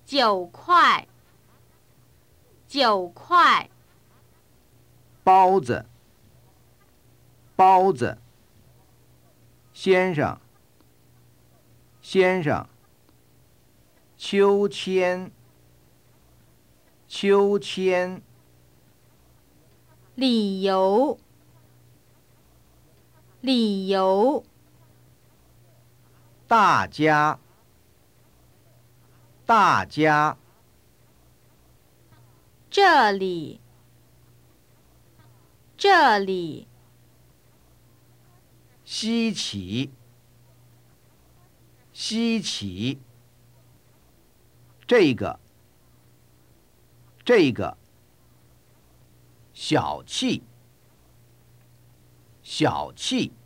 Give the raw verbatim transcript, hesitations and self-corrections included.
九块，九块。 包子，包子。先生，先生。秋千，秋千。 理由，理由。 大家，大家。 这里，这里。 稀奇，稀奇。这个，这个。小气，小气。